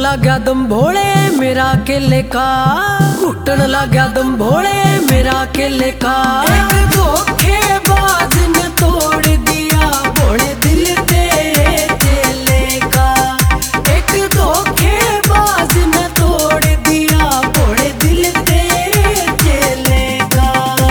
लगा दम भोले मेरा केले का, घुटन लगा दम भोले मेरा केले का। एक धोखेबाज ने तोड़ दिया भोले दिल तेरे चेले का। एक धोखेबाज ने तोड़ दिया भोले दिल तेरे चेले का।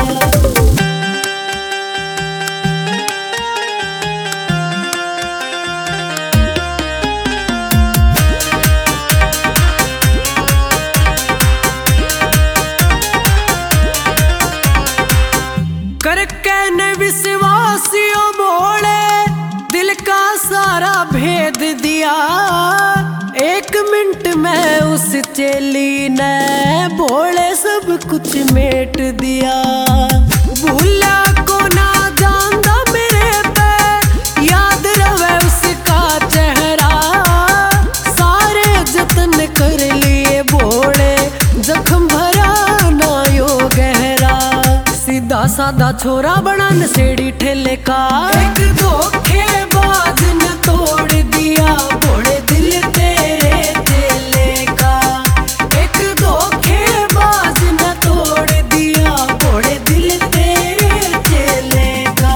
करके ने विश्वासियों भोले दिल का सारा भेद दिया। एक मिनट में उस चेली ने भोले सब कुछ मेट दिया। भूला को ना जानदा मेरे पे याद रहे उसका चेहरा। सारे जतन कर लिए भोले जख्म भरा ना यो गहरा। सीधा साधा छोरा बना नशेड़ी ठेले का। एक धोखेबाज ने तोड़ दिया भोले दिल तेरे चेले का। एक धोखेबाज ने तोड़ दिया भोले दिल तेरे चेले का।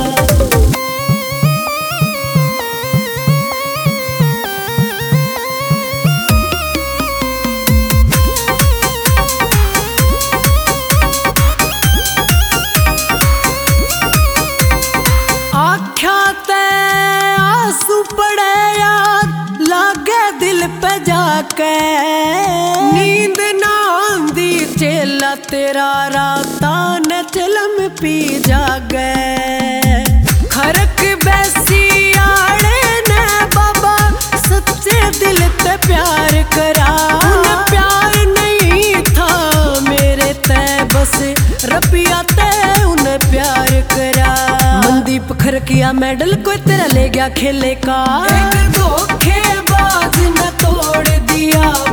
आंसू पड़े याद लागे दिल पे जाके। नींद ना आंदी चेला तेरा राता न चलम पी जागे। खरक बैसी आड़े ने बाबा सच्चे दिल ते प्यार करा। उन्हें प्यार नहीं था मेरे ते बस रबिया ते उन्हें प्यार करा। मनदीप खरकिया मेडल कोई तेरा ले गया खेले का। एक धोखेबाज ने तोड़ दिया